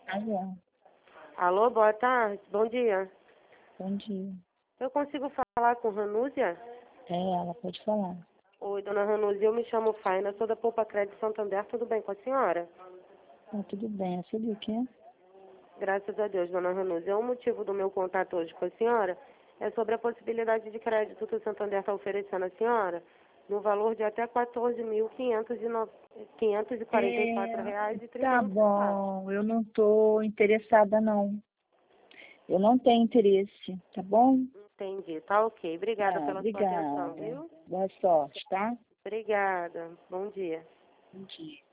Alô, Alô, boa tarde, bom dia. bom dia. Eu consigo falar com Ranúzia? É ela, pode falar. Oi, dona Ranúzia, eu me chamo Faina, sou da Poupa Crédito Santander, tudo bem com a senhora? Tá tudo bem, é sobre o quê? Graças a Deus, dona Ranúzia. O motivo do meu contato hoje com a senhora é sobre a possibilidade de crédito que o Santander está oferecendo à senhora, no valor de até R$ 14.544,30. Tá bom, eu não tô interessada não. Eu não tenho interesse, tá bom? Entendi, tá ok. Obrigada Tá, pela sua atenção, obrigada. viu? Boa sorte, tá? Obrigada, bom dia. Bom dia.